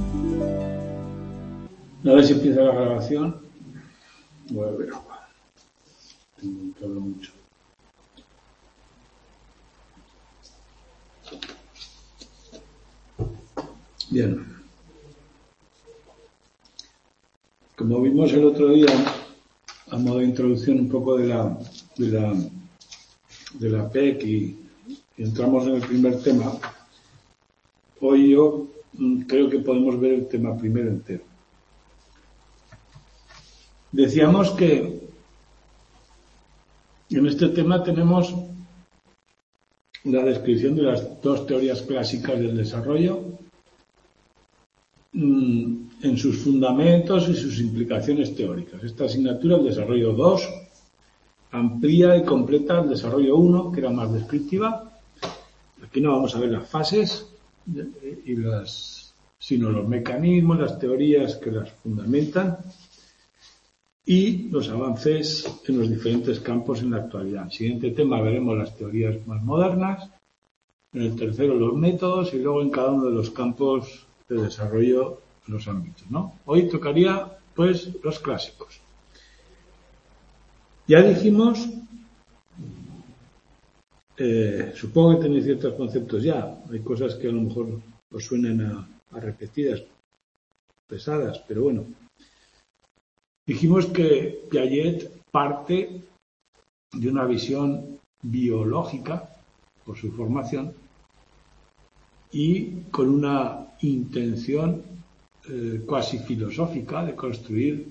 A ver si empieza la grabación. Voy a beber agua. Tengo que hablar mucho. Bien. Como vimos el otro día, a modo de introducción un poco de la PEC y entramos en el primer tema, hoy yo creo que podemos ver el tema primero entero. Decíamos que en este tema tenemos la descripción de las dos teorías clásicas del desarrollo en sus fundamentos y sus implicaciones teóricas. Esta asignatura, el desarrollo 2, amplía y completa el desarrollo 1, que era más descriptiva. Aquí no vamos a ver las fases sino los mecanismos, las teorías que las fundamentan y los avances en los diferentes campos en la actualidad. En el siguiente tema veremos las teorías más modernas, en el tercero los métodos y luego en cada uno de los campos de desarrollo los ámbitos, ¿no? Hoy tocaría, pues, los clásicos. Ya dijimos, supongo que tenéis ciertos conceptos ya, hay cosas que a lo mejor os suenan a repetidas, pesadas, pero bueno. Dijimos que Piaget parte de una visión biológica, por su formación, y con una intención cuasi filosófica de construir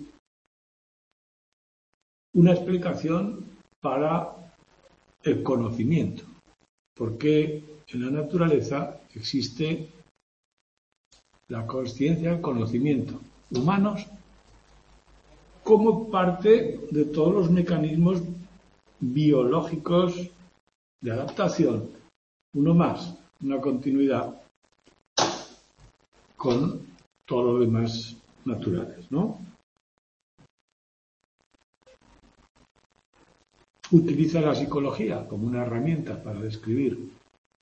una explicación para el conocimiento, porque en la naturaleza existe la consciencia, el conocimiento humanos como parte de todos los mecanismos biológicos de adaptación, uno más, una continuidad con todo lo demás naturales, ¿no? Utiliza la psicología como una herramienta para describir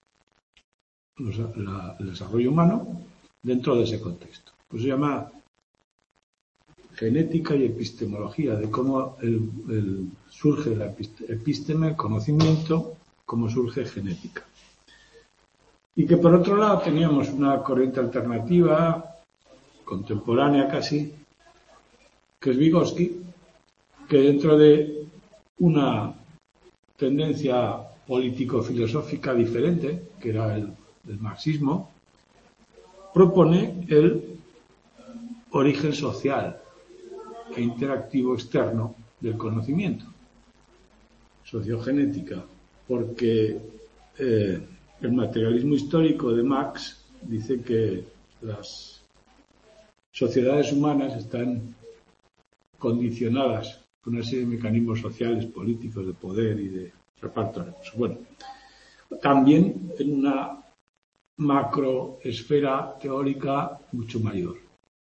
el desarrollo humano dentro de ese contexto. Pues se llama genética y epistemología, de cómo surge la episteme, el conocimiento, cómo surge genética. Y que por otro lado teníamos una corriente alternativa, contemporánea casi, que es Vygotsky, que dentro de una tendencia político-filosófica diferente, que era el marxismo, propone el origen social e interactivo externo del conocimiento, sociogenética, porque el materialismo histórico de Marx dice que las sociedades humanas están condicionadas por una serie de mecanismos sociales, políticos, de poder y de reparto de recursos. Bueno, también en una macroesfera teórica mucho mayor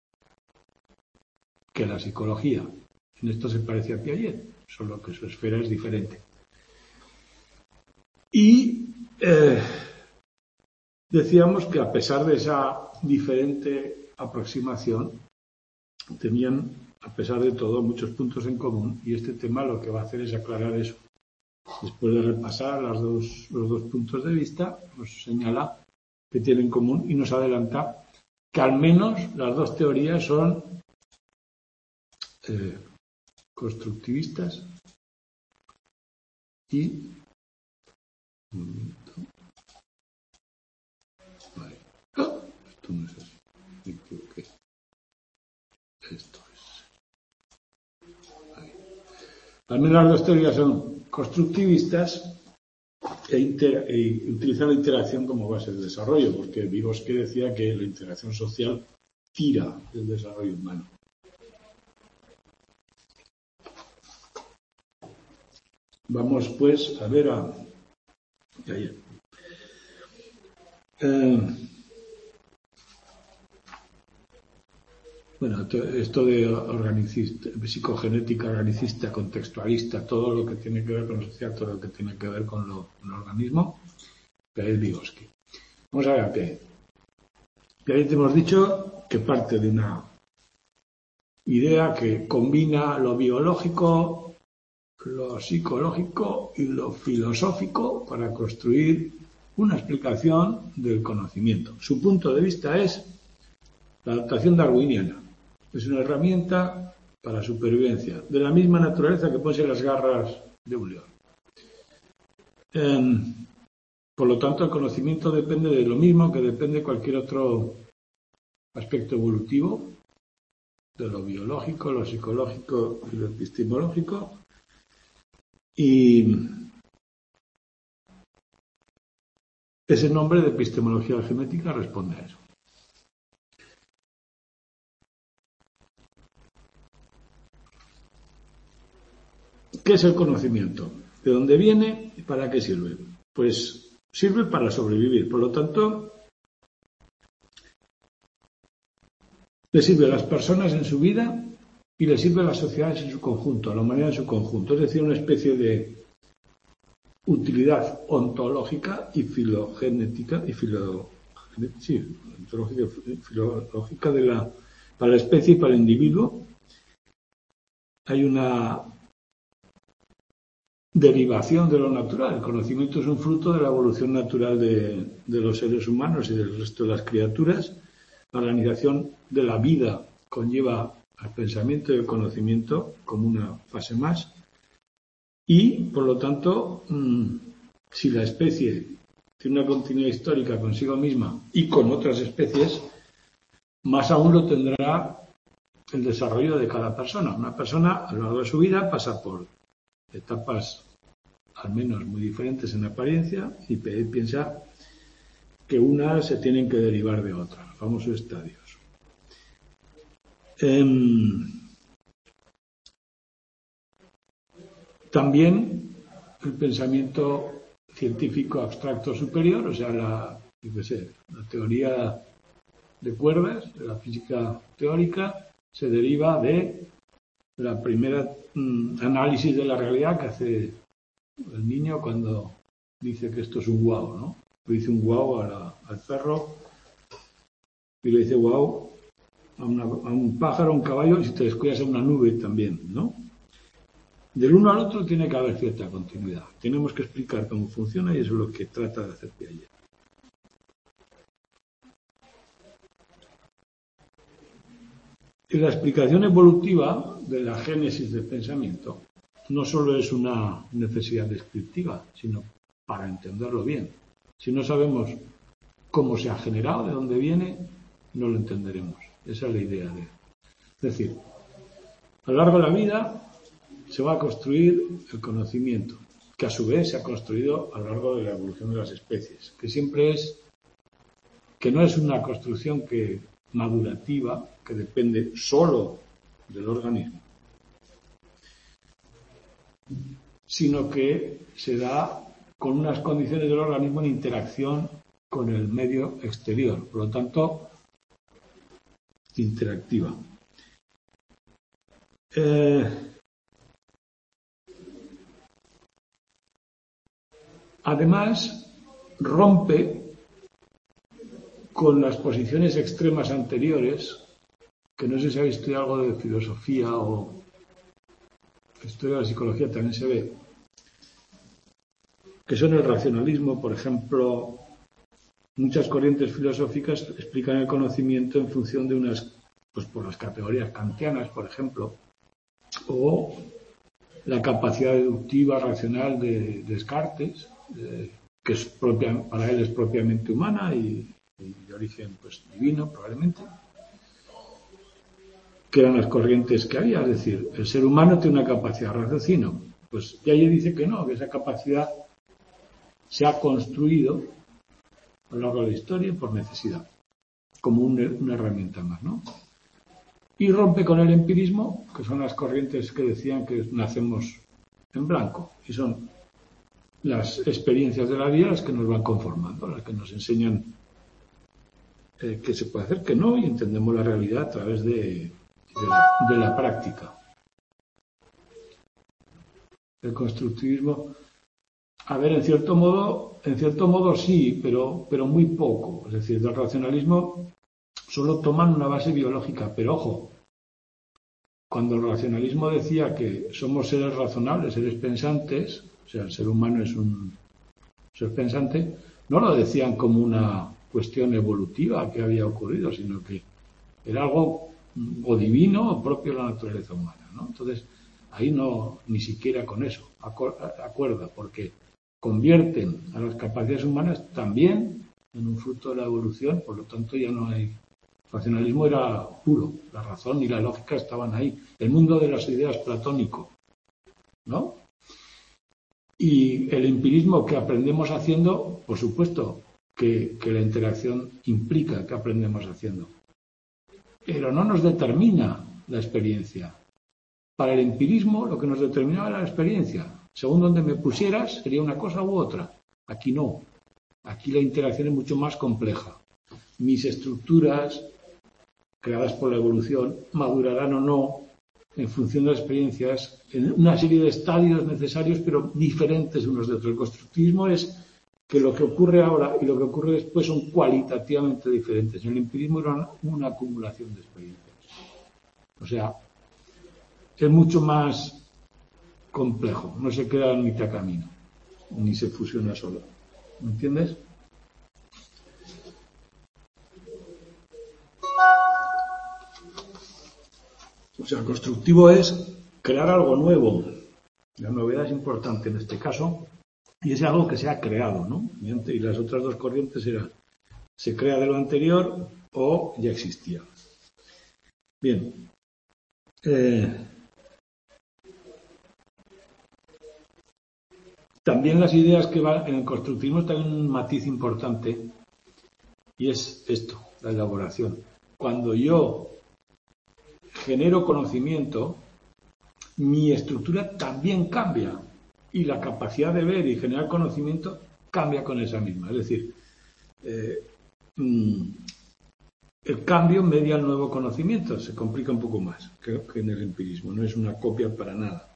que la psicología. En esto se parece a Piaget, solo que su esfera es diferente. Y decíamos que a pesar de esa diferente aproximación, tenían, a pesar de todo, muchos puntos en común, y este tema lo que va a hacer es aclarar eso. Después de repasar los dos puntos de vista, nos señala que tienen en común y nos adelanta que al menos las dos teorías son constructivistas y vale. Esto no es así, me equivoqué. Esto es ahí. Al menos las dos teorías son constructivistas e utilizan la interacción como base del desarrollo, porque Vygotsky decía que la interacción social tira del desarrollo humano. Vamos pues a ver bueno, esto de psicogenética organicista, contextualista, todo lo que tiene que ver con lo social, todo lo que tiene que ver con el organismo, que es Vygotsky. Vamos a ver qué. Y ahí te hemos dicho que parte de una idea que combina lo biológico, lo psicológico y lo filosófico para construir una explicación del conocimiento. Su punto de vista es la adaptación darwiniana. Es una herramienta para la supervivencia, de la misma naturaleza que pueden ser las garras de un león. Por lo tanto, el conocimiento depende de lo mismo que depende de cualquier otro aspecto evolutivo, de lo biológico, lo psicológico y lo epistemológico. Y ese nombre de epistemología genética responde a eso. ¿Qué es el conocimiento? ¿De dónde viene y para qué sirve? Pues sirve para sobrevivir. Por lo tanto, le sirve a las personas en su vida y le sirve a las sociedades en su conjunto, a la humanidad en su conjunto. Es decir, una especie de utilidad ontológica y filogenética y filológica para la especie y para el individuo. Hay una derivación de lo natural. El conocimiento es un fruto de la evolución natural de los seres humanos y del resto de las criaturas. La organización de la vida conlleva al pensamiento y el conocimiento como una fase más. Y, por lo tanto, si la especie tiene una continuidad histórica consigo misma y con otras especies, más aún lo tendrá el desarrollo de cada persona. Una persona, a lo largo de su vida, pasa por etapas al menos muy diferentes en apariencia y piensa que unas se tienen que derivar de otras, los famosos estadios. También el pensamiento científico abstracto superior, o sea, la teoría de cuerdas, de la física teórica, se deriva de la primera análisis de la realidad que hace el niño cuando dice que esto es un guau, ¿no? Le dice un guau al perro y le dice guau a un pájaro, a un caballo, y si te descuidas a una nube también, ¿no? Del uno al otro tiene que haber cierta continuidad. Tenemos que explicar cómo funciona y eso es lo que trata de hacer Piaget. Y la explicación evolutiva de la génesis del pensamiento no solo es una necesidad descriptiva, sino para entenderlo bien. Si no sabemos cómo se ha generado, de dónde viene, no lo entenderemos. Esa es la idea de. Es decir, a lo largo de la vida se va a construir el conocimiento, que a su vez se ha construido a lo largo de la evolución de las especies, que no es una construcción madurativa, que depende solo del organismo, sino que se da con unas condiciones del organismo en interacción con el medio exterior, por lo tanto, interactiva. Además, rompe con las posiciones extremas anteriores, que no sé si habéis estudiado algo de filosofía o historia de la psicología, también se ve, que son el racionalismo, por ejemplo. Muchas corrientes filosóficas explican el conocimiento en función de por las categorías kantianas, por ejemplo, o la capacidad deductiva racional de Descartes, que es para él es propiamente humana y de origen divino, probablemente, que eran las corrientes que había. Es decir, el ser humano tiene una capacidad de raciocinio. Pues Piaget dice que no, que esa capacidad se ha construido a lo largo de la historia por necesidad, como una herramienta más, ¿no? Y rompe con el empirismo, que son las corrientes que decían que nacemos en blanco, y son las experiencias de la vida las que nos van conformando, las que nos enseñan que se puede hacer, que no, y entendemos la realidad a través de la práctica. El constructivismo, a ver, en cierto modo sí, pero muy poco. Es decir, del racionalismo solo toman una base biológica, pero ojo, cuando el racionalismo decía que somos seres razonables, seres pensantes, o sea, el ser humano es un ser pensante, no lo decían como una cuestión evolutiva que había ocurrido, sino que era algo o divino o propio de la naturaleza humana, ¿no? Entonces, ahí no, ni siquiera con eso acuerda, porque convierten a las capacidades humanas también en un fruto de la evolución, por lo tanto ya no hay. El racionalismo era puro, la razón y la lógica estaban ahí. El mundo de las ideas platónico, ¿no? Y el empirismo que aprendemos haciendo, por supuesto, que la interacción implica que aprendemos haciendo. Pero no nos determina la experiencia. Para el empirismo lo que nos determinaba era la experiencia. Según donde me pusieras, sería una cosa u otra. Aquí no. Aquí la interacción es mucho más compleja. Mis estructuras, creadas por la evolución, madurarán o no en función de las experiencias en una serie de estadios necesarios, pero diferentes unos de otros. El constructivismo es que lo que ocurre ahora y lo que ocurre después son cualitativamente diferentes. El empirismo era una acumulación de experiencias. O sea, es mucho más complejo, no se queda en mitad camino, ni se fusiona solo. ¿Me entiendes? O sea, el constructivo es crear algo nuevo. La novedad es importante en este caso, y es algo que se ha creado, ¿no? Y las otras dos corrientes eran, se crea de lo anterior o ya existía. Bien. También las ideas que van en el constructivismo tienen un matiz importante, y es esto, la elaboración. Cuando yo genero conocimiento, mi estructura también cambia y la capacidad de ver y generar conocimiento cambia con esa misma. Es decir, el cambio media el nuevo conocimiento, se complica un poco más que en el empirismo, no es una copia para nada.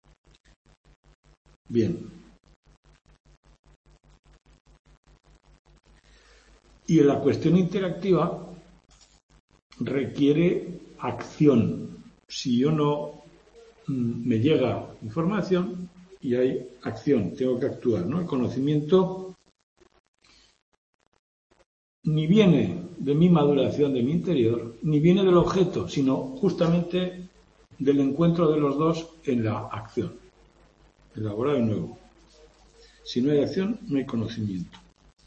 Bien. Y la cuestión interactiva requiere acción. Si yo no me llega información y hay acción, tengo que actuar, ¿no? El conocimiento ni viene de mi maduración, de mi interior, ni viene del objeto, sino justamente del encuentro de los dos en la acción. Elaborar de nuevo. Si no hay acción, no hay conocimiento.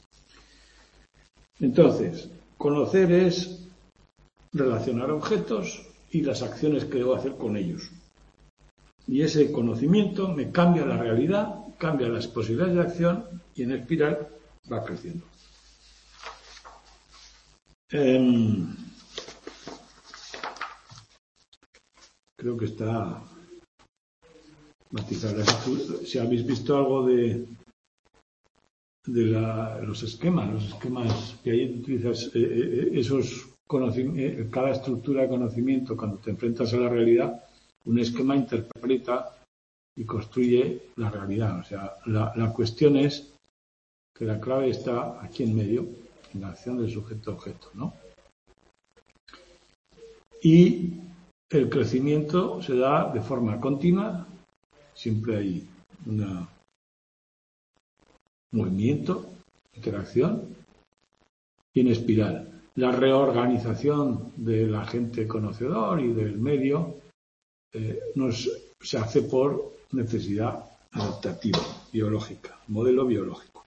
Entonces, conocer es relacionar objetos y las acciones que debo hacer con ellos. Y ese conocimiento me cambia la realidad, cambia las posibilidades de acción y en espiral va creciendo. Creo que está matizado. Si habéis visto algo de los esquemas que ahí utilizas, esos conocimientos, cada estructura de conocimiento, cuando te enfrentas a la realidad, un esquema interpreta y construye la realidad. O sea, la cuestión es que la clave está aquí en medio, en la acción del sujeto-objeto, ¿no? Y el crecimiento se da de forma continua, siempre hay un movimiento, interacción, y en espiral. La reorganización del agente conocedor y del medio se hace por necesidad adaptativa, biológica, modelo biológico.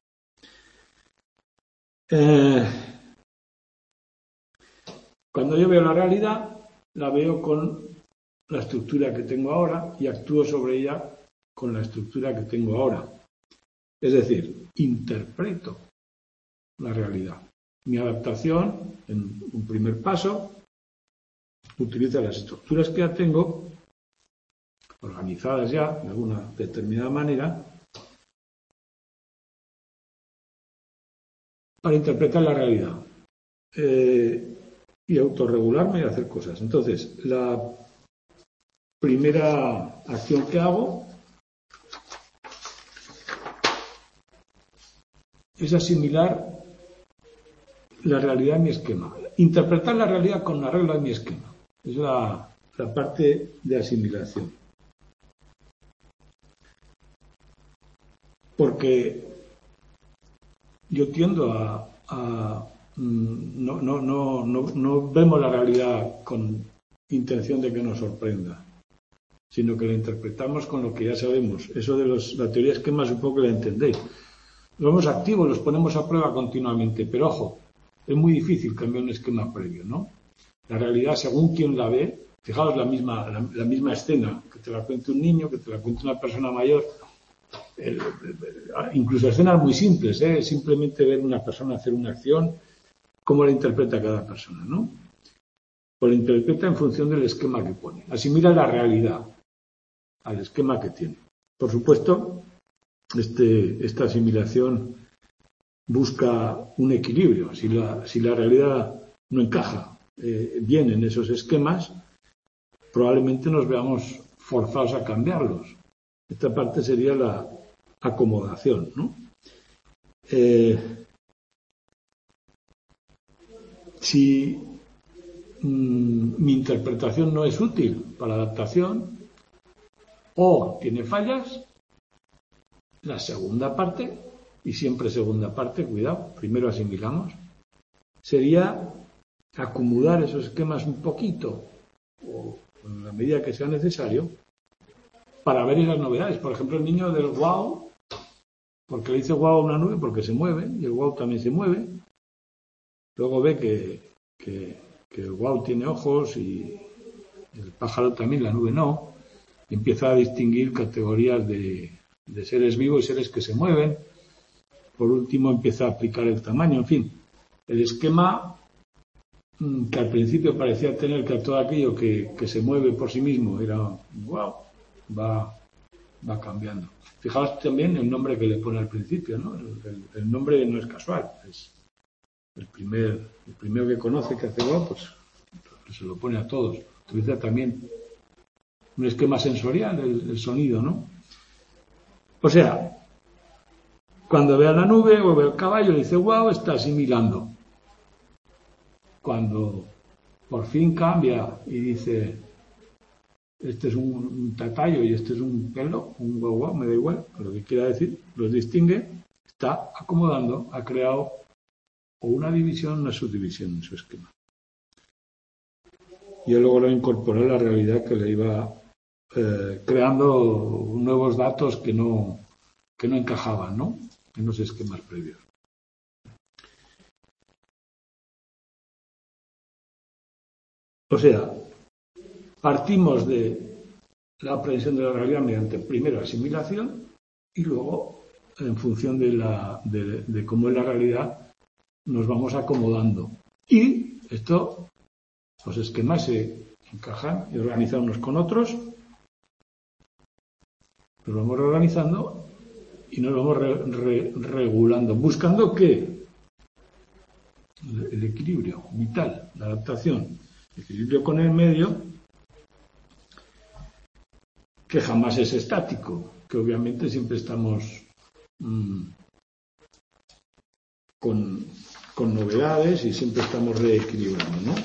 Cuando yo veo la realidad, la veo con la estructura que tengo ahora y actúo sobre ella con la estructura que tengo ahora. Es decir, interpreto la realidad. Mi adaptación, en un primer paso, utiliza las estructuras que ya tengo, organizadas ya de alguna determinada manera, para interpretar la realidad y autorregularme y hacer cosas. Entonces, la primera acción que hago es asimilar la realidad de mi esquema. Interpretar la realidad con la regla de mi esquema. Es la parte de asimilación. Porque yo tiendo no vemos la realidad con intención de que nos sorprenda, sino que la interpretamos con lo que ya sabemos. Eso de la teoría de esquemas supongo que la entendéis. Los vemos activos, los ponemos a prueba continuamente, pero ojo, es muy difícil cambiar un esquema previo, ¿no? La realidad, según quien la ve, fijaos la misma escena, que te la cuente un niño, que te la cuente una persona mayor, incluso escenas muy simples, simplemente ver una persona hacer una acción, cómo la interpreta cada persona, ¿no? Pues la interpreta en función del esquema que pone. Asimila la realidad al esquema que tiene. Por supuesto, esta asimilación busca un equilibrio. Si la realidad no encaja bien en esos esquemas, probablemente nos veamos forzados a cambiarlos. Esta parte sería la acomodación, ¿no? Si mi interpretación no es útil para la adaptación o tiene fallas, la segunda parte, y siempre segunda parte, cuidado, primero asimilamos, sería acomodar esos esquemas un poquito o en la medida que sea necesario para ver esas novedades. Por ejemplo, el niño del wow, porque le dice wow a una nube porque se mueve y el wow también se mueve. Luego ve que el wow tiene ojos y el pájaro también, la nube no. Y empieza a distinguir categorías de seres vivos y seres que se mueven. Por último, empieza a aplicar el tamaño. En fin, el esquema que al principio parecía tener que todo aquello que se mueve por sí mismo era wow, va cambiando. Fijaos también el nombre que le pone al principio, ¿no? El nombre no es casual, es el primero que conoce que hace wow, pues se lo pone a todos. Utiliza también un esquema sensorial, el sonido, ¿no? O sea, cuando ve a la nube o ve al caballo, dice wow, está asimilando. Cuando por fin cambia y dice este es un tatayo y este es un pelo, un guau guau, me da igual, lo que quiera decir, los distingue, está acomodando, ha creado o una división o una subdivisión en su esquema. Y luego lo incorporó a la realidad que le iba creando nuevos datos que no encajaban, ¿no? En los esquemas previos. O sea, partimos de la aprehensión de la realidad mediante primero asimilación y luego, en función de cómo es la realidad, nos vamos acomodando. Y los esquemas se encajan y organizan unos con otros, nos vamos reorganizando y nos vamos regulando. ¿Buscando qué? El equilibrio vital, la adaptación. El equilibrio con el medio, que jamás es estático, que obviamente siempre estamos con novedades y siempre estamos reequilibrando, ¿no?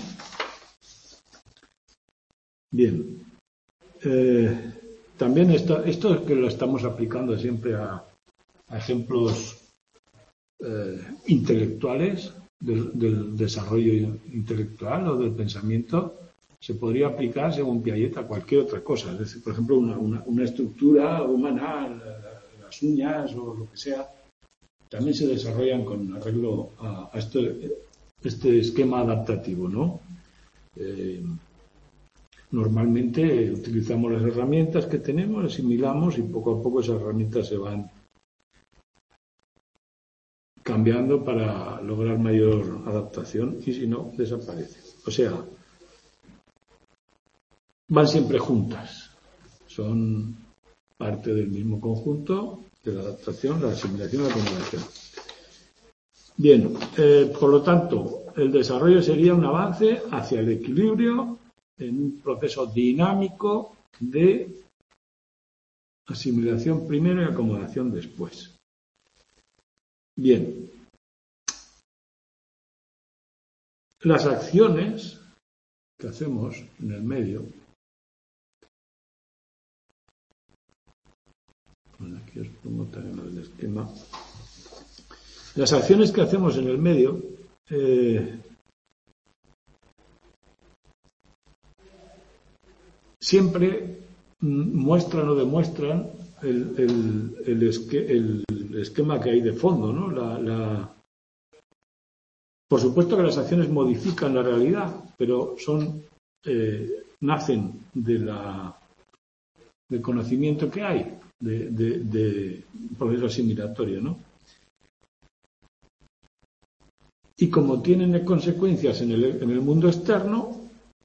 Bien. También esto es que lo estamos aplicando siempre a ejemplos intelectuales del desarrollo intelectual o del pensamiento, se podría aplicar según Piaget a cualquier otra cosa. Es decir, por ejemplo, una estructura humana, las uñas o lo que sea, también se desarrollan con arreglo a este esquema adaptativo, ¿no? Normalmente utilizamos las herramientas que tenemos, asimilamos y poco a poco esas herramientas se van cambiando para lograr mayor adaptación y si no, desaparece. O sea, van siempre juntas, son parte del mismo conjunto de la adaptación, la asimilación y la acomodación. Bien, por lo tanto, el desarrollo sería un avance hacia el equilibrio en un proceso dinámico de asimilación primero y acomodación después. Bien. las acciones que hacemos en el medio, bueno, aquí os pongo también el esquema, las acciones que hacemos en el medio siempre muestran o demuestran el esquema que hay de fondo, ¿no? Por supuesto que las acciones modifican la realidad, pero nacen del conocimiento que hay, de proceso asimilatorio, ¿no? Y como tienen consecuencias en el mundo externo,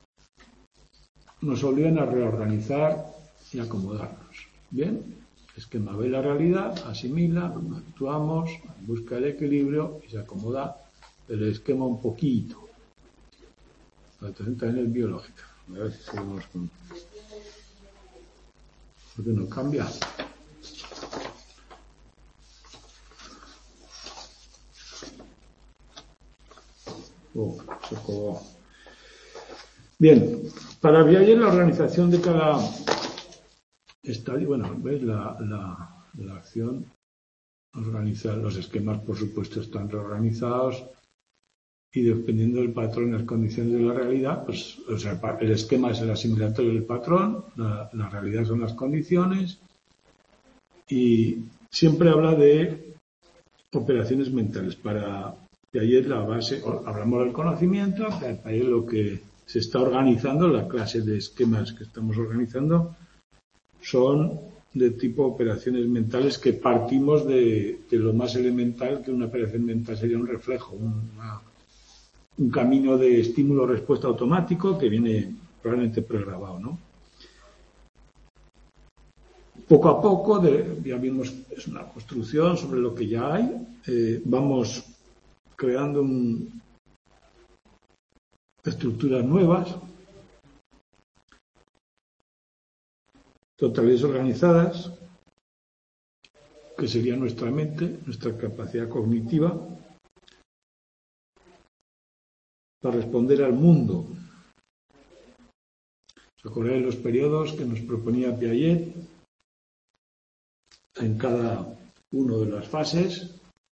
nos obligan a reorganizar y acomodarnos. ¿Bien? Esquema ve la realidad, asimila, actuamos, busca el equilibrio y se acomoda el esquema un poquito. La atención también es biológica. A ver si seguimos con... ¿Por qué no cambia? Se acabó. Bien, para Piaget la organización de cada estadio, bueno, ¿ves? La acción organiza, los esquemas por supuesto están reorganizados y dependiendo del patrón y las condiciones de la realidad, pues o sea, el esquema es el asimilatorio del patrón, la realidad son las condiciones y siempre habla de operaciones mentales. Para Piaget la base, hablamos del conocimiento, para Piaget lo que se está organizando, la clase de esquemas que estamos organizando, son de tipo operaciones mentales que partimos de lo más elemental, que una operación mental sería un reflejo, un camino de estímulo-respuesta automático que viene probablemente pregrabado, ¿no? Poco a poco, ya vimos, es una construcción sobre lo que ya hay, vamos creando estructuras nuevas, totalidades organizadas, que sería nuestra mente, nuestra capacidad cognitiva, para responder al mundo. ¿Os acordáis de los periodos que nos proponía Piaget? En cada una de las fases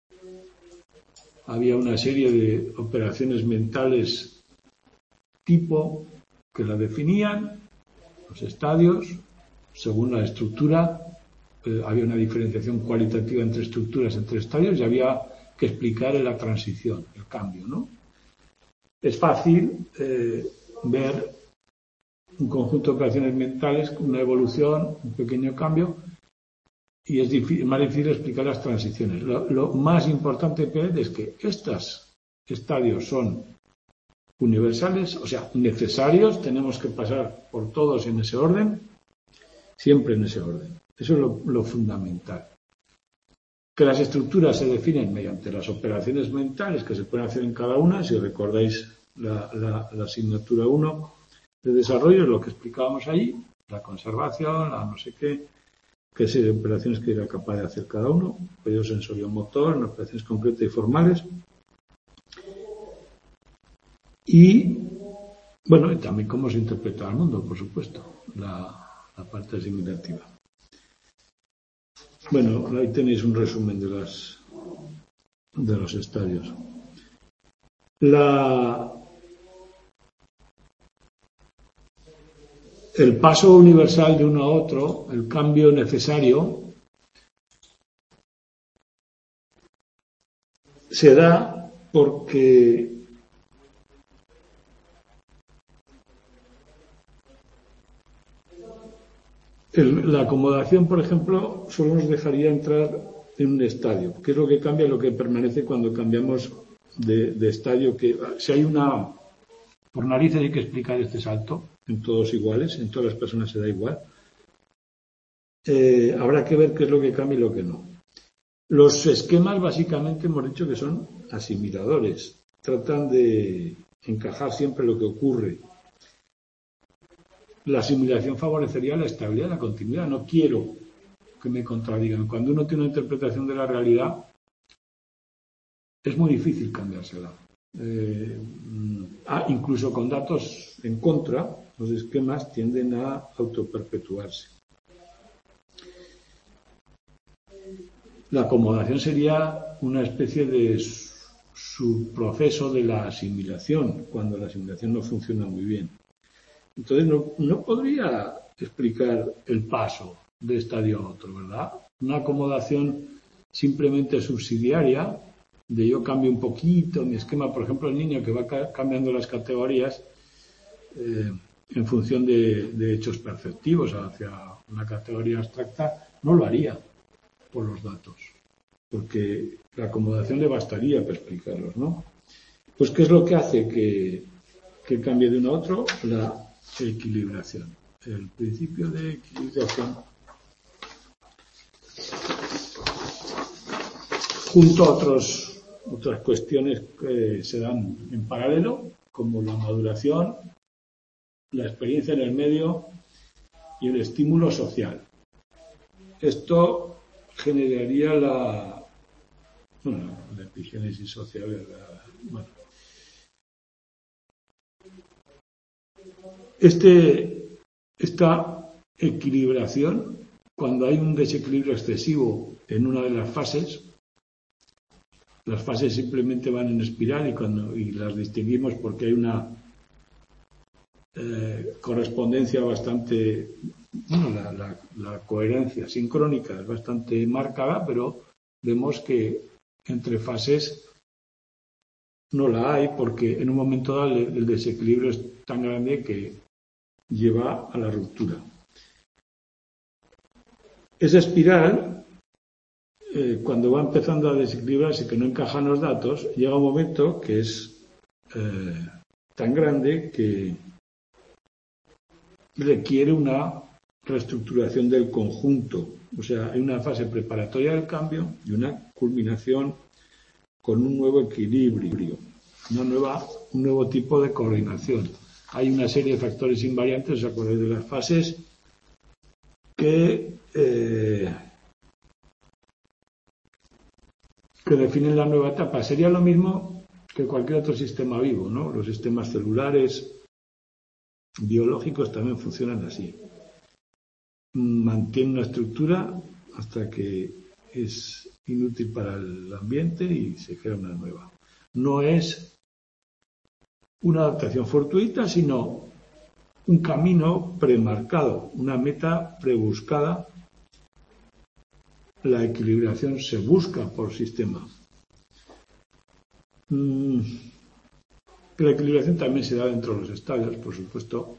había una serie de operaciones mentales tipo que la definían, los estadios, según la estructura. Había una diferenciación cualitativa entre estructuras, entre estadios, y había que explicar la transición, el cambio, ¿no? Es fácil ver un conjunto de operaciones mentales, una evolución, un pequeño cambio, y es más difícil explicar las transiciones. Lo más importante es que estos estadios son universales, o sea, necesarios, tenemos que pasar por todos en ese orden, siempre en ese orden. Eso es lo fundamental. Que las estructuras se definen mediante las operaciones mentales que se pueden hacer en cada una. Si recordáis la asignatura 1 de desarrollo, es lo que explicábamos ahí, la conservación, la no sé qué serie de operaciones que era capaz de hacer cada uno, periodo sensorio-motor, operaciones concretas y formales. Y, bueno, y también cómo se interpreta el mundo, por supuesto, la parte asimilativa. Bueno, ahí tenéis un resumen de los estadios. El paso universal de uno a otro, el cambio necesario, se da porque la acomodación, por ejemplo, solo nos dejaría entrar en un estadio. ¿Qué es lo que cambia? Lo que permanece cuando cambiamos de estadio. Que si hay por narices hay que explicar este salto, en todos iguales, en todas las personas se da igual. Habrá que ver qué es lo que cambia y lo que no. Los esquemas básicamente hemos dicho que son asimiladores. Tratan de encajar siempre lo que ocurre. La asimilación favorecería la estabilidad, la continuidad. No quiero que me contradigan. Cuando uno tiene una interpretación de la realidad, es muy difícil cambiársela. incluso con datos en contra, los esquemas tienden a autoperpetuarse. La acomodación sería una especie de subproceso de la asimilación, cuando la asimilación no funciona muy bien. Entonces no podría explicar el paso de estadio a otro, ¿verdad? Una acomodación simplemente subsidiaria, de yo cambio un poquito mi esquema, por ejemplo, el niño que va cambiando las categorías en función de hechos perceptivos hacia una categoría abstracta, no lo haría por los datos, porque la acomodación le bastaría para explicarlos, ¿no? Pues, ¿qué es lo que hace que cambie de uno a otro? La equilibración. El principio de equilibración, junto a otras cuestiones que se dan en paralelo, como la maduración, la experiencia en el medio y el estímulo social. Esto generaría la epigénesis social. Esta equilibración, cuando hay un desequilibrio excesivo en una de las fases simplemente van en espiral y las distinguimos porque hay una correspondencia bastante, la coherencia sincrónica es bastante marcada, pero vemos que entre fases no la hay porque en un momento dado el desequilibrio es tan grande que lleva a la ruptura. Esa espiral, cuando va empezando a desequilibrarse, que no encajan los datos, llega un momento que es tan grande que requiere una reestructuración del conjunto. O sea, hay una fase preparatoria del cambio y una culminación con un nuevo equilibrio, un nuevo tipo de coordinación. Hay una serie de factores invariantes, ¿os acordáis de las fases? Que definen la nueva etapa. Sería lo mismo que cualquier otro sistema vivo, ¿no? Los sistemas celulares, biológicos también funcionan así. Mantienen una estructura hasta que es inútil para el ambiente y se crea una nueva. No es una adaptación fortuita, sino un camino premarcado, una meta prebuscada. La equilibración se busca por sistema. La equilibración también se da dentro de los estadios, por supuesto,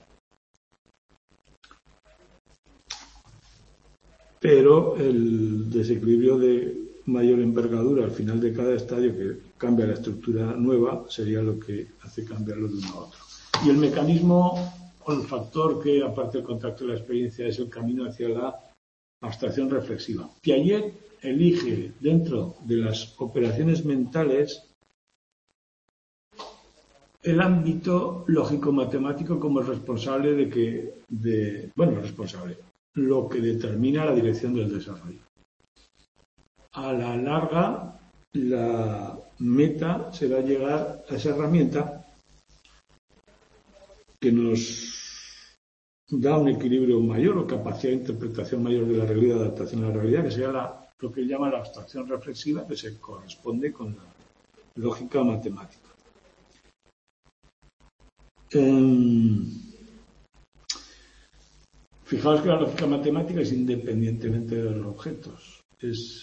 pero el desequilibrio de mayor envergadura al final de cada estadio, que cambia la estructura nueva, sería lo que hace cambiarlo de uno a otro. Y el mecanismo o el factor que, aparte del contacto de la experiencia, es el camino hacia la abstracción reflexiva. Piaget elige dentro de las operaciones mentales el ámbito lógico-matemático como el responsable lo que determina la dirección del desarrollo. A la larga, la meta será llegar a esa herramienta que nos da un equilibrio mayor o capacidad de interpretación mayor de la realidad, adaptación a la realidad, que sería lo que llama la abstracción reflexiva, que se corresponde con la lógica matemática. Fijaos que la lógica matemática es independientemente de los objetos. Es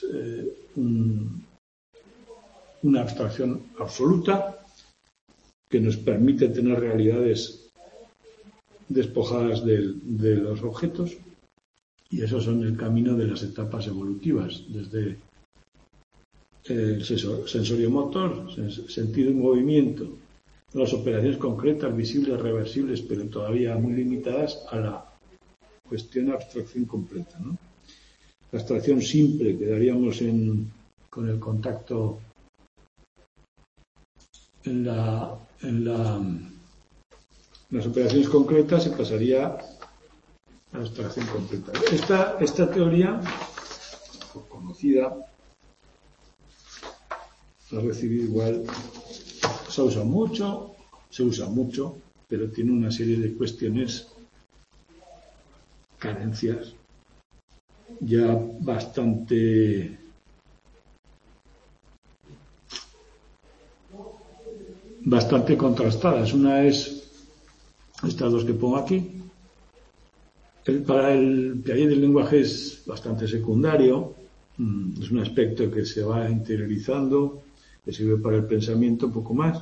una abstracción absoluta que nos permite tener realidades despojadas de los objetos, y esos son el camino de las etapas evolutivas, desde el sensorio-motor, sentido y movimiento, las operaciones concretas, visibles, reversibles, pero todavía muy limitadas, a la cuestión de abstracción completa, ¿no? La abstracción simple quedaríamos con el contacto en las operaciones concretas, se pasaría a la abstracción completa. Esta teoría, conocida, ha recibido igual, se usa mucho, se usa mucho, pero tiene una serie de cuestiones, carencias, ya bastante contrastadas. Una es estas dos que pongo aquí. Para el Piaget del lenguaje es bastante secundario, es un aspecto que se va interiorizando, que sirve para el pensamiento un poco más.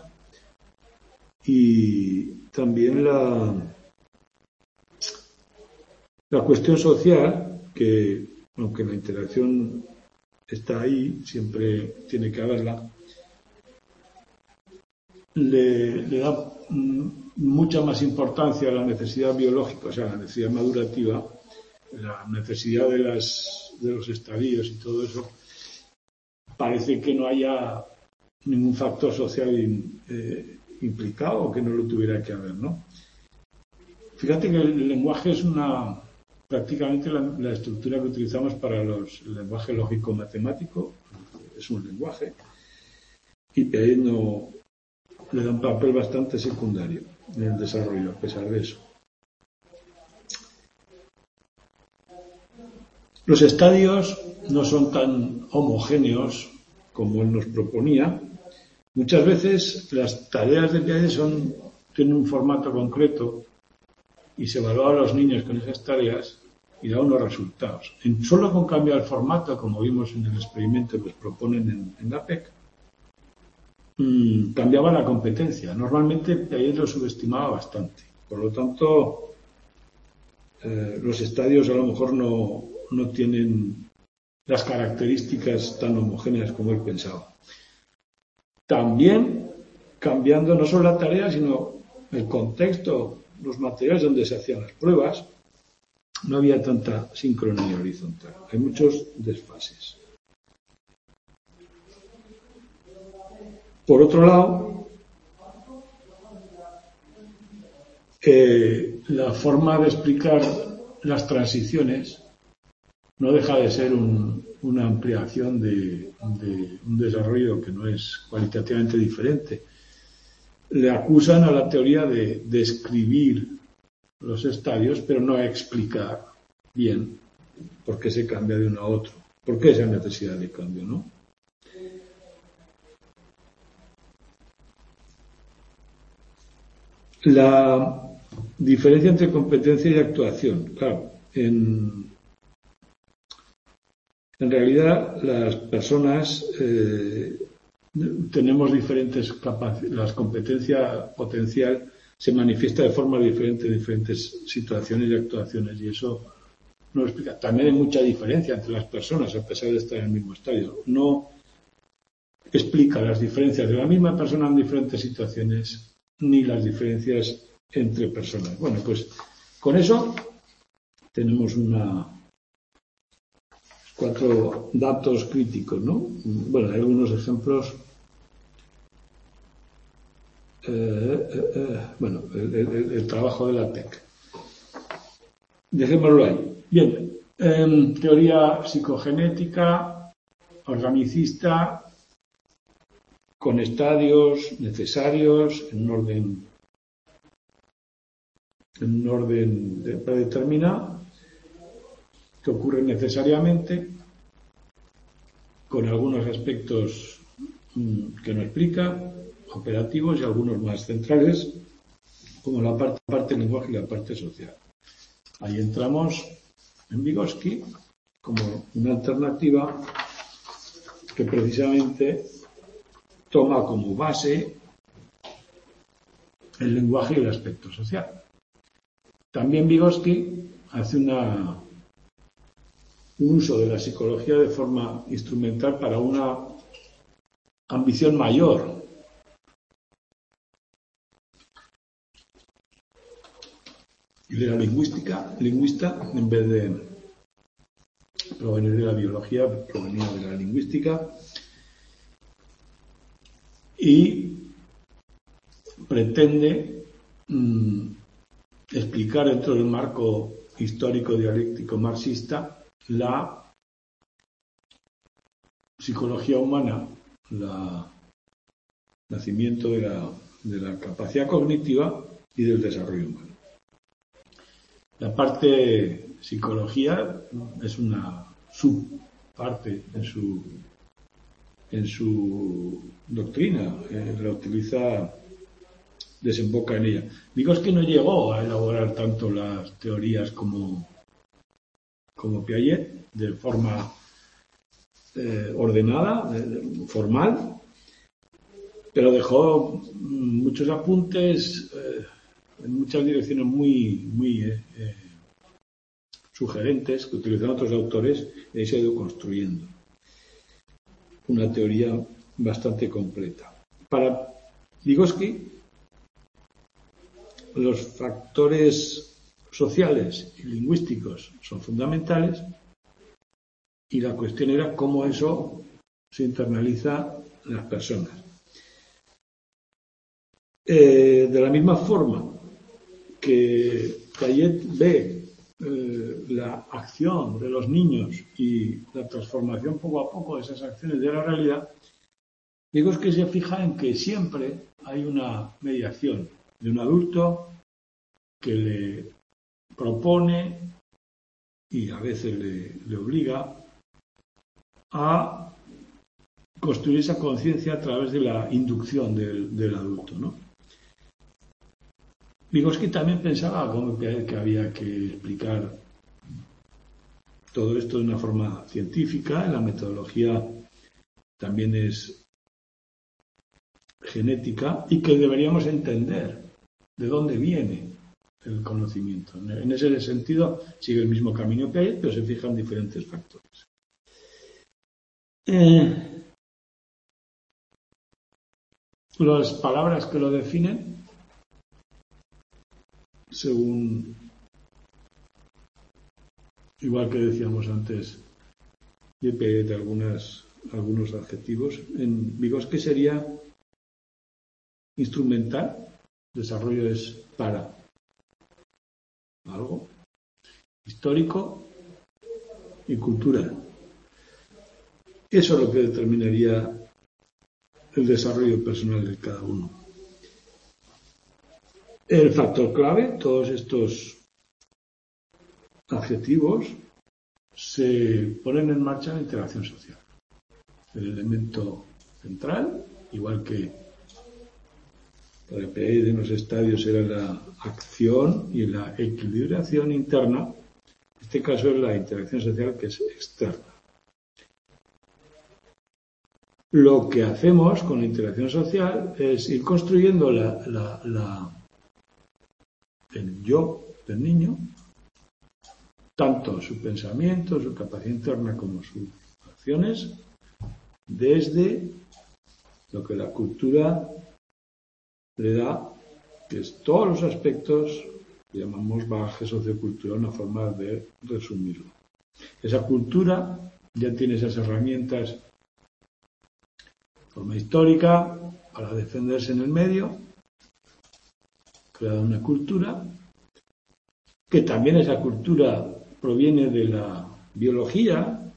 Y también la cuestión social, que aunque la interacción está ahí, siempre tiene que haberla, le da mucha más importancia a la necesidad biológica, o sea, la necesidad madurativa, la necesidad de los estadios y todo eso. Parece que no haya ningún factor social implicado, o que no lo tuviera que haber, ¿no? Fíjate que el lenguaje es prácticamente la estructura que utilizamos para el lenguaje lógico-matemático, es un lenguaje, y Piaget le da un papel bastante secundario en el desarrollo, a pesar de eso. Los estadios no son tan homogéneos como él nos proponía. Muchas veces las tareas de Piaget tienen un formato concreto y se evalúa a los niños con esas tareas y da unos resultados. Solo con cambiar el formato, como vimos en el experimento que os proponen en la PEC, cambiaba la competencia. Normalmente Piaget lo subestimaba bastante. Por lo tanto, los estadios a lo mejor no tienen las características tan homogéneas como él pensaba. También cambiando no solo la tarea, sino el contexto, los materiales donde se hacían las pruebas, no había tanta sincronía horizontal. Hay muchos desfases. Por otro lado, la forma de explicar las transiciones no deja de ser una ampliación de un desarrollo que no es cualitativamente diferente. Le acusan a la teoría de describir los estadios, pero no a explicar bien por qué se cambia de uno a otro, por qué esa necesidad de cambio, ¿no? La diferencia entre competencia y actuación. Claro, en realidad las personas tenemos diferentes capacidades. La competencia potencial se manifiesta de forma diferente en diferentes situaciones y actuaciones, y eso no lo explica. También hay mucha diferencia entre las personas a pesar de estar en el mismo estadio. No explica las diferencias de la misma persona en diferentes situaciones ni las diferencias entre personas. Bueno, pues con eso tenemos 4 datos críticos, ¿no? Bueno, hay algunos ejemplos. Bueno, el trabajo de la TEC. Dejémoslo ahí. Bien, teoría psicogenética, organicista, con estadios necesarios, en un orden predeterminado, que ocurre necesariamente, con algunos aspectos que no explica, operativos, y algunos más centrales, como la parte del lenguaje y la parte social. Ahí entramos en Vygotsky como una alternativa que precisamente toma como base el lenguaje y el aspecto social. También Vygotsky hace un uso de la psicología de forma instrumental para una ambición mayor. Él era lingüista, en vez de provenir de la biología, provenía de la lingüística, y pretende explicar dentro del marco histórico dialéctico marxista la psicología humana, el nacimiento de la de la capacidad cognitiva y del desarrollo humano. La parte psicología es una subparte en su doctrina, la utiliza, desemboca en ella. Vygotsky no llegó a elaborar tanto las teorías como Piaget, de forma ordenada, formal, pero dejó muchos apuntes en muchas direcciones muy sugerentes que utilizan otros autores, y ahí se ha ido construyendo una teoría bastante completa. Para Vygotsky, los factores sociales y lingüísticos son fundamentales y la cuestión era cómo eso se internaliza en las personas. De la misma forma que Piaget ve la acción de los niños y la transformación poco a poco de esas acciones de la realidad, Vygotsky se fija en que siempre hay una mediación de un adulto que le propone y a veces le obliga a construir esa conciencia a través de la inducción del adulto, ¿no? Vygotsky también pensaba que había que explicar todo esto de una forma científica. La metodología también es genética y que deberíamos entender de dónde viene el conocimiento. En ese sentido sigue el mismo camino que hay, pero se fijan diferentes factores. Las palabras que lo definen, según, igual que decíamos antes, de algunos adjetivos, en Vygotsky sería instrumental, desarrollo es para algo, histórico y cultural. Eso es lo que determinaría el desarrollo personal de cada uno. El factor clave, todos estos adjetivos, se ponen en marcha en la interacción social. El elemento central, igual que para Piaget en los estadios era la acción y la equilibración interna, en este caso es la interacción social que es externa. Lo que hacemos con la interacción social es ir construyendo el yo del niño, tanto su pensamiento, su capacidad interna como sus acciones, desde lo que la cultura le da, que es todos los aspectos que llamamos bagaje sociocultural, una forma de resumirlo. Esa cultura ya tiene esas herramientas de forma histórica para defenderse en el medio, crear una cultura, que también esa cultura proviene de la biología,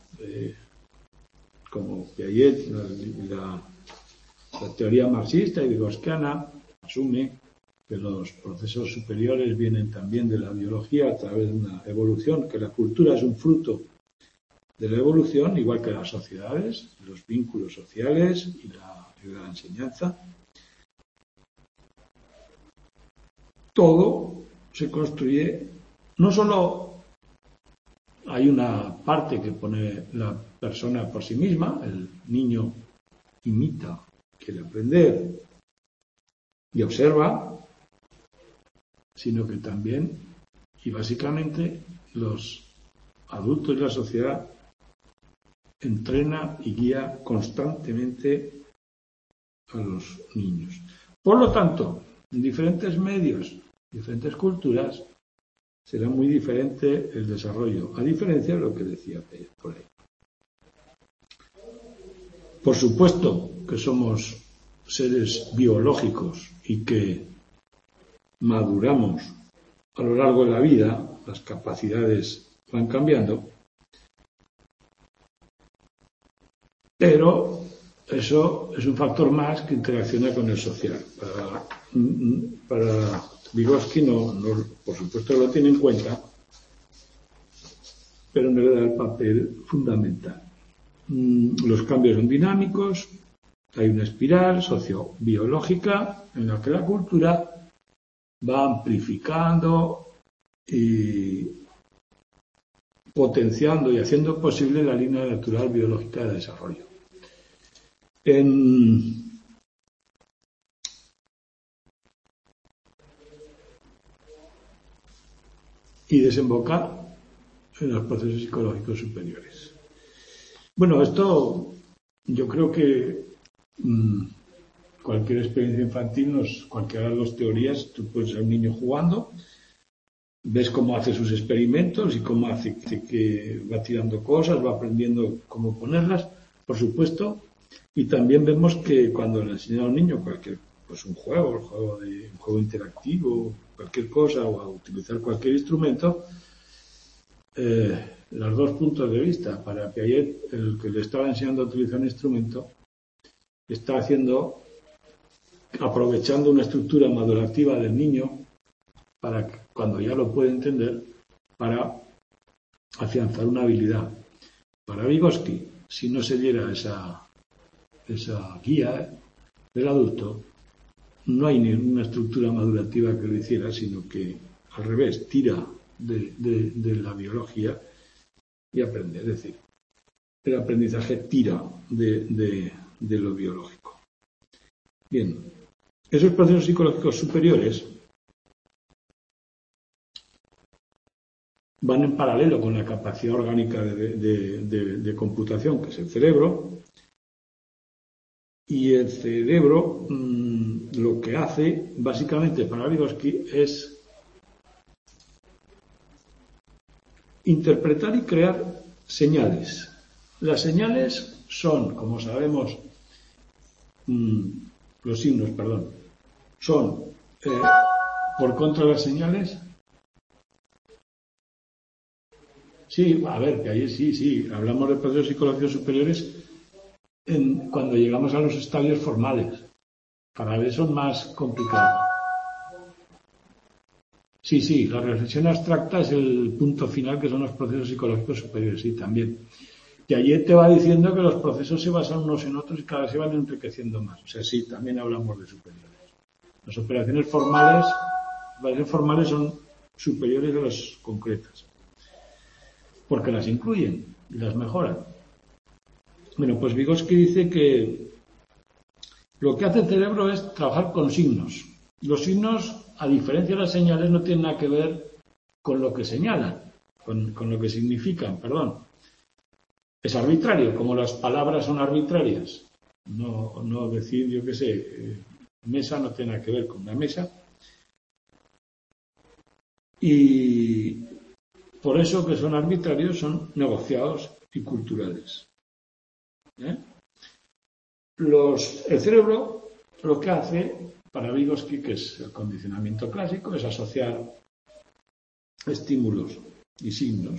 como Piaget, la teoría marxista y vygotskiana asume que los procesos superiores vienen también de la biología a través de una evolución, que la cultura es un fruto de la evolución, igual que las sociedades, los vínculos sociales y la enseñanza. Todo se construye, no solo hay una parte que pone la persona por sí misma, el niño imita, quiere aprender y observa, sino que también y básicamente los adultos y la sociedad entrena y guía constantemente a los niños. Por lo tanto, en diferentes medios, diferentes culturas, será muy diferente el desarrollo, a diferencia de lo que decía por ahí. Por supuesto que somos seres biológicos y que maduramos a lo largo de la vida, las capacidades van cambiando, pero eso es un factor más que interacciona con el social. Para Vygotsky por supuesto lo tiene en cuenta, pero no le da el papel fundamental. Los cambios son dinámicos, hay una espiral sociobiológica en la que la cultura va amplificando y potenciando y haciendo posible la línea natural biológica de desarrollo. Y desembocar en los procesos psicológicos superiores. Bueno, esto yo creo que cualquier experiencia infantil, cualquiera de las teorías, tú puedes ser un niño jugando, ves cómo hace sus experimentos y cómo hace que va tirando cosas, va aprendiendo cómo ponerlas, por supuesto, y también vemos que cuando le enseñan a un niño un juego interactivo, cualquier cosa, o a utilizar cualquier instrumento, los dos puntos de vista. Para Piaget, el que le estaba enseñando a utilizar un instrumento está aprovechando una estructura madurativa del niño para que, cuando ya lo puede entender, para afianzar una habilidad. Para Vygotsky, si no se diera esa guía del adulto, no hay ninguna estructura madurativa que lo hiciera, sino que al revés, tira de la biología y aprende. Es decir, el aprendizaje tira de lo biológico. Bien, esos procesos psicológicos superiores van en paralelo con la capacidad orgánica de computación, que es el cerebro, y el cerebro lo que hace, básicamente, para Vygotsky, es interpretar y crear señales. Las señales son, como sabemos, los signos, son, por contra, las señales. Sí, a ver, que ahí sí, hablamos de procesos psicológicos superiores cuando llegamos a los estadios formales. Cada vez son más complicados. Sí, la reflexión abstracta es el punto final, que son los procesos psicológicos superiores, sí, también. Y allí te va diciendo que los procesos se basan unos en otros y cada vez se van enriqueciendo más. O sea, sí, también hablamos de superiores. Las operaciones formales son superiores a las concretas, porque las incluyen y las mejoran. Bueno, pues Vygotsky dice que lo que hace el cerebro es trabajar con signos. Los signos, a diferencia de las señales, no tienen nada que ver con lo que señalan, con lo que significan, Es arbitrario, como las palabras son arbitrarias. No decir, yo qué sé, mesa no tiene nada que ver con una mesa. Y por eso que son arbitrarios, son negociados y culturales. El cerebro lo que hace, para Vygotsky, que es el condicionamiento clásico, es asociar estímulos y signos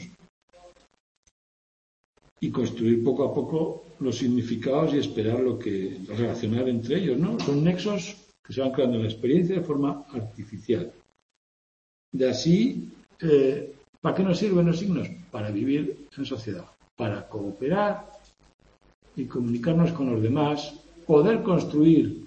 y construir poco a poco los significados y esperar relacionar entre ellos, ¿no? Son nexos que se van creando en la experiencia de forma artificial. De así, ¿para qué nos sirven los signos? Para vivir en sociedad, para cooperar y comunicarnos con los demás, poder construir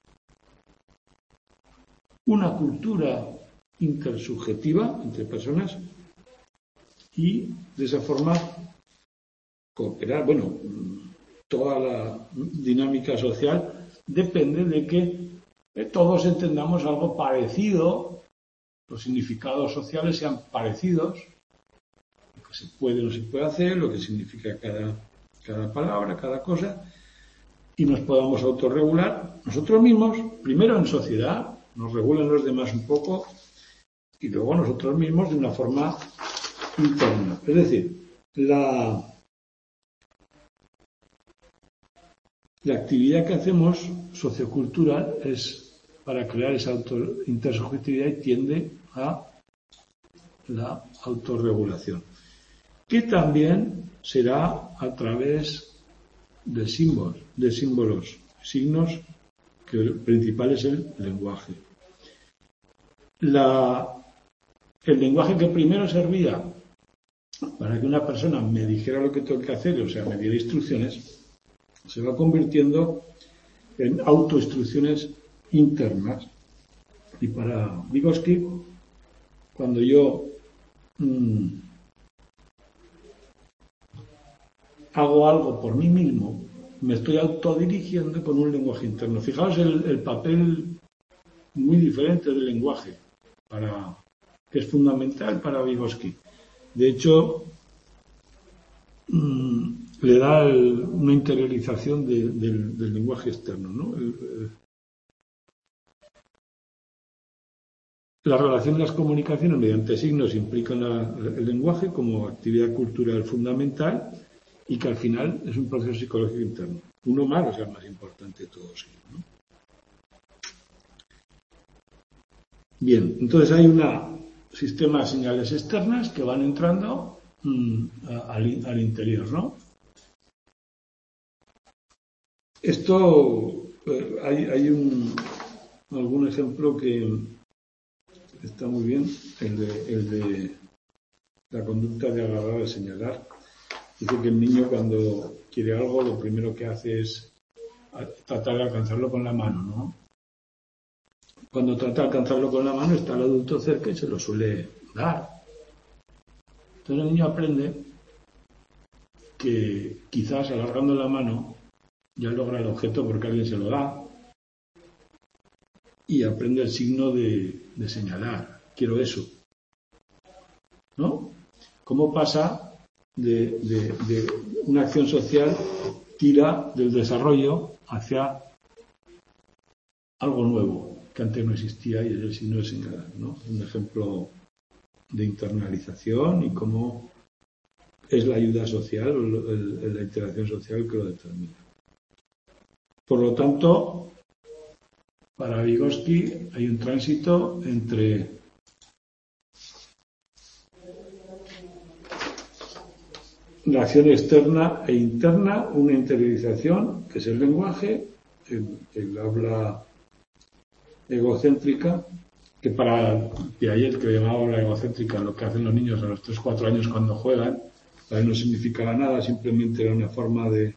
una cultura intersubjetiva entre personas y de esa forma cooperar. Bueno, toda la dinámica social depende de que todos entendamos algo parecido, los significados sociales sean parecidos, lo que se puede o no se puede hacer, lo que significa cada palabra, cada cosa, y nos podamos autorregular nosotros mismos, primero en sociedad, nos regulan los demás un poco, y luego nosotros mismos de una forma interna. Es decir, la actividad que hacemos sociocultural es para crear esa intersubjetividad y tiende a la autorregulación, que también será a través de símbolos, signos, que el principal es el lenguaje. El lenguaje que primero servía para que una persona me dijera lo que tengo que hacer, o sea, me diera instrucciones, se va convirtiendo en autoinstrucciones internas. Y para Vygotsky, cuando yo hago algo por mí mismo, me estoy autodirigiendo con un lenguaje interno. Fijaos el papel muy diferente del lenguaje, que es fundamental para Vygotsky. De hecho, le da una interiorización del lenguaje externo, ¿no? La relación de las comunicaciones mediante signos implican el lenguaje como actividad cultural fundamental y que al final es un proceso psicológico interno. Uno más, o sea, el más importante de todos ellos, ¿no? Bien, entonces hay un sistema de señales externas que van entrando al interior, ¿no? Esto, hay algún ejemplo que está muy bien, el de la conducta de agarrar, de señalar. Dice que el niño cuando quiere algo, lo primero que hace es tratar de alcanzarlo con la mano, ¿no? Cuando trata de alcanzarlo con la mano está el adulto cerca y se lo suele dar. Entonces el niño aprende que quizás alargando la mano ya logra el objeto porque alguien se lo da y aprende el signo de señalar. Quiero eso, ¿no? ¿Cómo pasa de una acción social tira del desarrollo hacia algo nuevo que antes no existía y es el signo de señalar, ¿no? Un ejemplo de internalización y cómo es la ayuda social o la interacción social que lo determina. Por lo tanto, para Vygotsky hay un tránsito entre la acción externa e interna, una interiorización, que es el lenguaje, el habla egocéntrica, que para Piaget, que llamaba habla egocéntrica, lo que hacen los niños a los 3-4 años cuando juegan, para él no significaba nada, simplemente era una forma de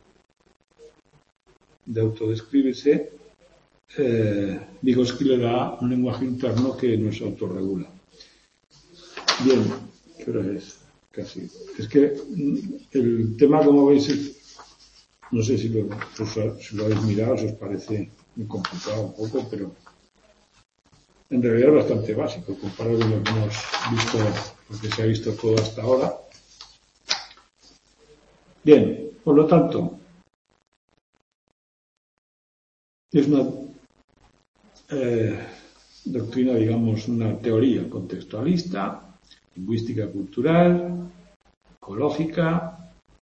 autodescribirse. Vygotsky le da un lenguaje interno que nos autorregula. Bien, ¿qué hora es? Casi. Es que el tema, como veis, no sé si lo habéis mirado, si os parece muy complicado un poco, pero en realidad es bastante básico comparado con lo que hemos visto, lo que se ha visto todo hasta ahora. Bien, por lo tanto, es una doctrina, digamos, una teoría contextualista, lingüística cultural, ecológica,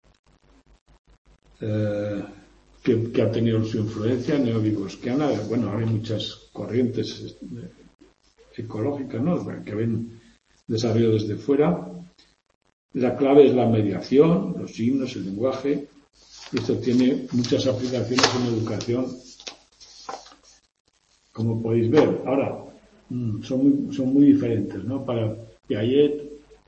que ha tenido su influencia neovygotskiana. Bueno, ahora hay muchas corrientes ecológicas, ¿no?, que ven desarrollo desde fuera. La clave es la mediación, los signos, el lenguaje. Esto tiene muchas aplicaciones en educación, como podéis ver. Ahora, son muy diferentes, ¿no? Para Piaget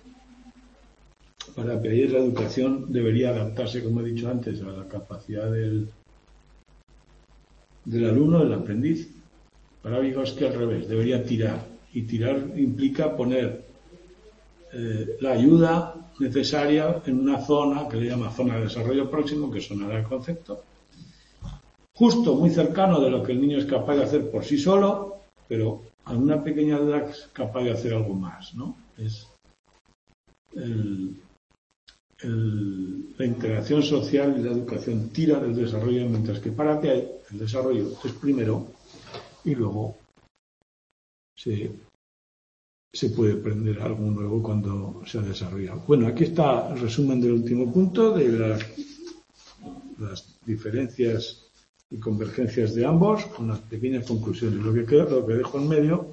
la educación debería adaptarse, como he dicho antes, a la capacidad del alumno, del aprendiz. Para Vygotsky al revés, debería tirar. Y tirar implica poner la ayuda necesaria en una zona que le llama zona de desarrollo próximo, que sonará el concepto, justo muy cercano de lo que el niño es capaz de hacer por sí solo, pero a una pequeña edad es capaz de hacer algo más, ¿no? Es la interacción social y la educación tira del desarrollo, mientras que para que el desarrollo es primero y luego se puede aprender algo nuevo cuando se ha desarrollado. Bueno, aquí está el resumen del último punto de las diferencias y convergencias de ambos, con las pequeñas conclusiones. Lo que dejo en medio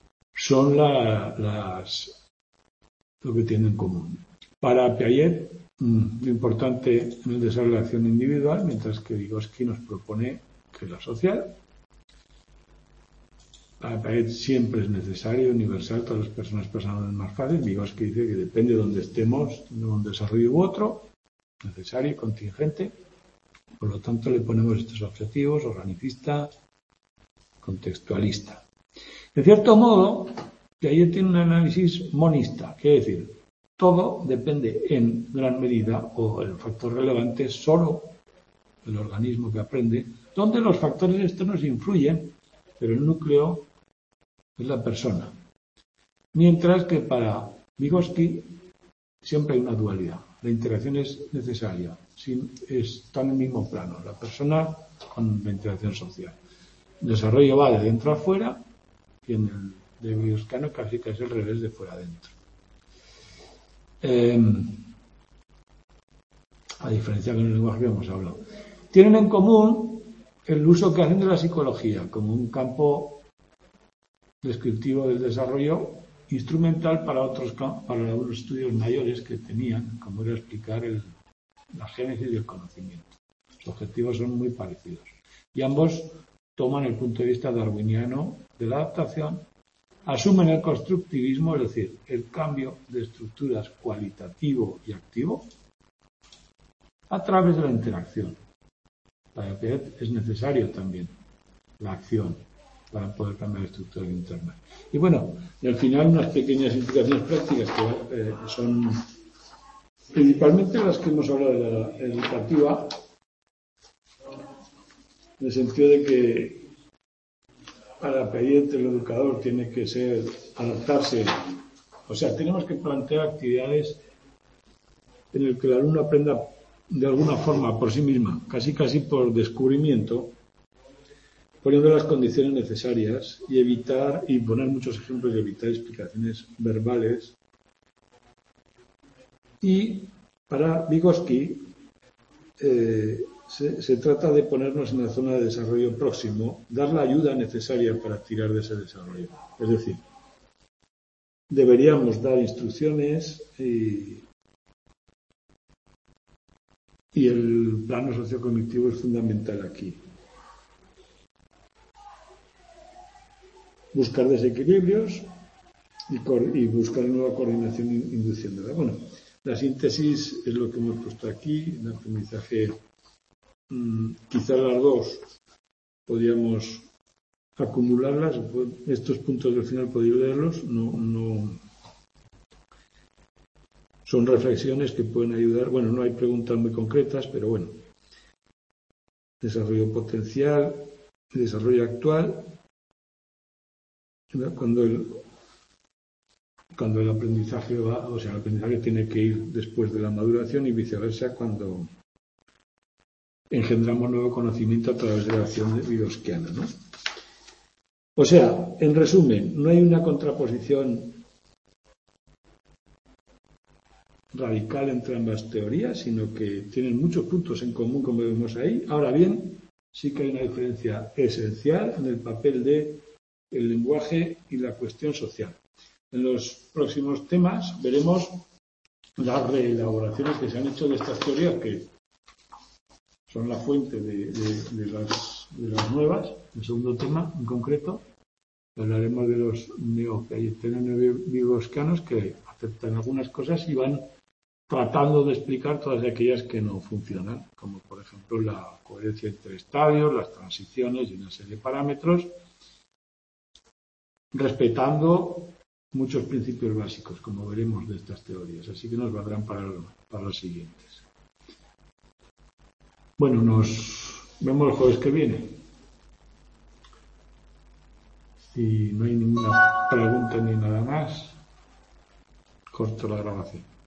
son lo que tienen en común. Para Piaget, lo importante en el desarrollo de la acción individual, mientras que Vygotsky nos propone que la social. Para Piaget siempre es necesario, universal, todas las personas pasan más fácil. Vygotsky dice que depende de donde estemos, de un desarrollo u otro, necesario y contingente. Por lo tanto, le ponemos estos objetivos: organicista, contextualista. De cierto modo, Piaget tiene un análisis monista, quiere decir, todo depende en gran medida, o el factor relevante es solo el organismo que aprende, donde los factores externos influyen, pero el núcleo es la persona. Mientras que para Vygotsky siempre hay una dualidad. La interacción es necesaria, está en el mismo plano, la persona con la interacción social. El desarrollo va de dentro a fuera y en el de Vygotskiano casi que es al revés, de fuera a dentro. A diferencia con el lenguaje que hemos hablado. Tienen en común el uso que hacen de la psicología como un campo descriptivo del desarrollo instrumental para unos estudios mayores que tenían, como era explicar la génesis del conocimiento. Los objetivos son muy parecidos. Y ambos toman el punto de vista darwiniano de la adaptación, asumen el constructivismo, es decir, el cambio de estructuras cualitativo y activo a través de la interacción. Para Piaget es necesario también la acción para poder cambiar estructuras internas. Y bueno, y al final unas pequeñas implicaciones prácticas que son principalmente las que hemos hablado de la educativa, en el sentido de que para Piaget el educador tiene que adaptarse, o sea, tenemos que plantear actividades en las que el alumno aprenda de alguna forma por sí misma, casi por descubrimiento, poniendo las condiciones necesarias y poner muchos ejemplos y evitar explicaciones verbales. Y para Vygotsky se trata de ponernos en la zona de desarrollo próximo, dar la ayuda necesaria para tirar de ese desarrollo. Es decir, deberíamos dar instrucciones y el plano sociocognitivo es fundamental aquí. Buscar desequilibrios y buscar nueva coordinación induciéndola. Bueno, la síntesis es lo que hemos puesto aquí, el aprendizaje. Quizás las dos podríamos acumularlas, estos puntos del final podéis leerlos, no son reflexiones que pueden ayudar. Bueno, no hay preguntas muy concretas, pero bueno, desarrollo potencial, desarrollo actual, cuando el aprendizaje el aprendizaje tiene que ir después de la maduración y viceversa cuando engendramos nuevo conocimiento a través de la acción vygotskiana, ¿no? O sea, en resumen, no hay una contraposición radical entre ambas teorías, sino que tienen muchos puntos en común, como vemos ahí. Ahora bien, sí que hay una diferencia esencial en el papel del lenguaje y la cuestión social. En los próximos temas veremos las reelaboraciones que se han hecho de estas teorías, que son la fuente de las nuevas. El segundo tema, en concreto, hablaremos de los neo-vygotskianos que aceptan algunas cosas y van tratando de explicar todas aquellas que no funcionan, como por ejemplo la coherencia entre estadios, las transiciones y una serie de parámetros, respetando muchos principios básicos, como veremos de estas teorías, así que nos valdrán para las siguientes. Bueno, nos vemos el jueves que viene. Si no hay ninguna pregunta ni nada más, corto la grabación.